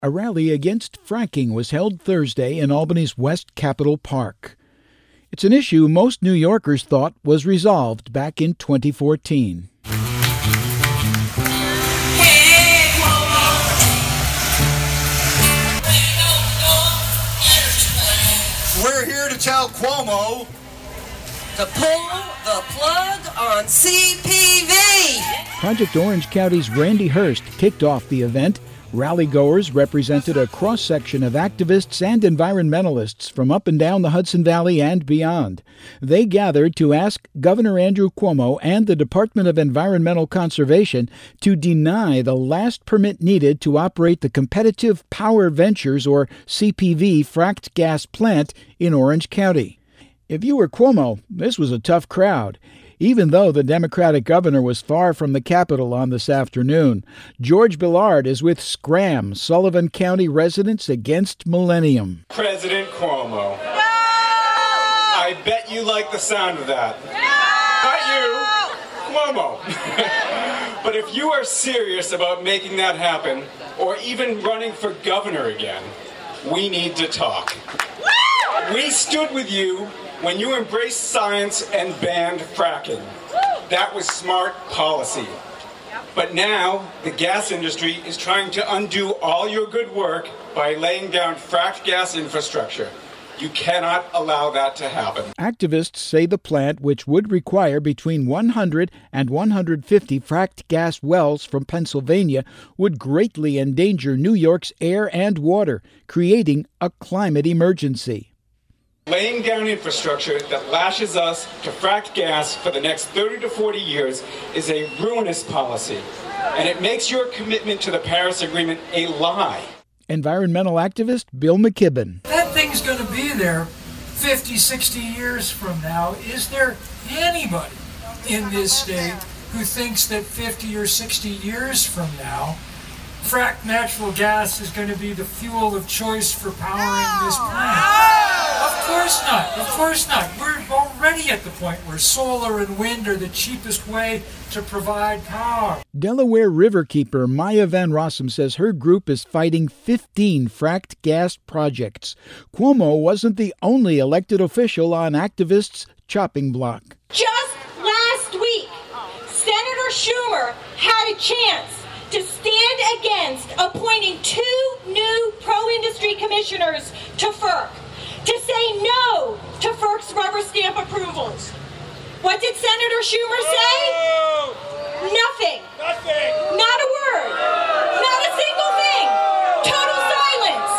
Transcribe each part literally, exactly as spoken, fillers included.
A rally against fracking was held Thursday in Albany's West Capitol Park. It's an issue most New Yorkers thought was resolved back in twenty fourteen. We're here to tell Cuomo to pull the plug on C P V. Project Orange County's Randy Hurst kicked off the event. Rally-goers represented a cross-section of activists and environmentalists from up and down the Hudson Valley and beyond. They gathered to ask Governor Andrew Cuomo and the Department of Environmental Conservation to deny the last permit needed to operate the Competitive Power Ventures, or C P V, fracked gas plant in Orange County. If you were Cuomo, this was a tough crowd, even though the Democratic governor was far from the Capitol on this afternoon. George Billard is with Scram, Sullivan County Residents Against Millennium. President Cuomo. No! I bet you like the sound of that. No! Not you, Cuomo. But if you are serious about making that happen, or even running for governor again, we need to talk. We stood with you when you embraced science and banned fracking. That was smart policy. But now, the gas industry is trying to undo all your good work by laying down fracked gas infrastructure. You cannot allow that to happen. Activists say the plant, which would require between one hundred and one hundred fifty fracked gas wells from Pennsylvania, would greatly endanger New York's air and water, creating a climate emergency. Laying down infrastructure that lashes us to fracked gas for the next thirty to forty years is a ruinous policy, and it makes your commitment to the Paris Agreement a lie. Environmental activist Bill McKibben. That thing's going to be there fifty, sixty years from now. Is there anybody in this state who thinks that fifty or sixty years from now, fracked natural gas is going to be the fuel of choice for powering this plant? Of course not. Of course not. We're already at the point where solar and wind are the cheapest way to provide power. Delaware riverkeeper Maya Van Rossum says her group is fighting fifteen fracked gas projects. Cuomo wasn't the only elected official on activists' chopping block. Just last week, Senator Schumer had a chance to stand against appointing two new pro-industry commissioners to FERC, to say no to FERC's rubber stamp approvals. What did Senator Schumer say? No! Nothing. Nothing. Not a word. Not a single thing. Total silence.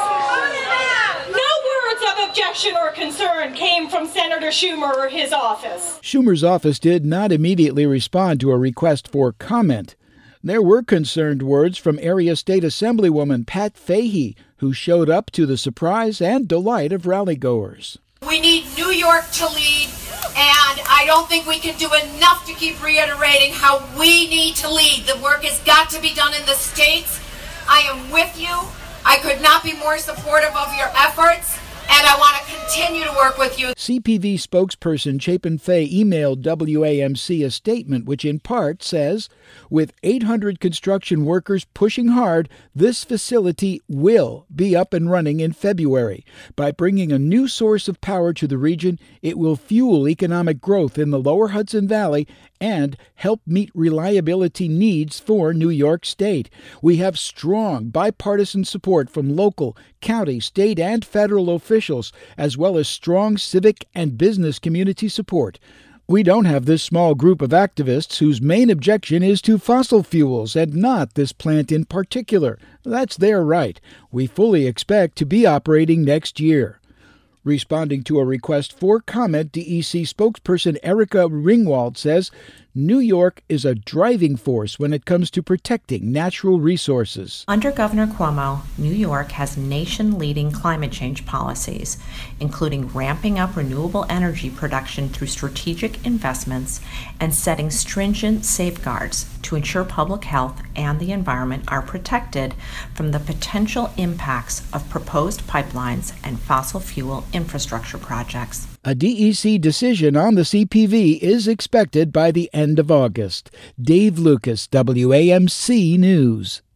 No words of objection or concern came from Senator Schumer or his office. Schumer's office did not immediately respond to a request for comment. There were concerned words from area State Assemblywoman Pat Fahey, who showed up to the surprise and delight of rallygoers. We need New York to lead, and I don't think we can do enough to keep reiterating how we need to lead. The work has got to be done in the states. I am with you. I could not be more supportive of your efforts, and I want to continue to work with you. C P V spokesperson Chapin Fay emailed W A M C a statement which in part says, with eight hundred construction workers pushing hard, this facility will be up and running in February. By bringing a new source of power to the region, it will fuel economic growth in the lower Hudson Valley and help meet reliability needs for New York State. We have strong bipartisan support from local, county, state, and federal officials, as well as strong civic and business community support. We don't have this small group of activists whose main objection is to fossil fuels and not this plant in particular. That's their right. We fully expect to be operating next year. Responding to a request for comment, D E C spokesperson Erica Ringwald says New York is a driving force when it comes to protecting natural resources. Under Governor Cuomo, New York has nation-leading climate change policies, including ramping up renewable energy production through strategic investments and setting stringent safeguards to ensure public health and the environment are protected from the potential impacts of proposed pipelines and fossil fuel infrastructure projects. A D E C decision on the C P V is expected by the end of August. Dave Lucas, W A M C News.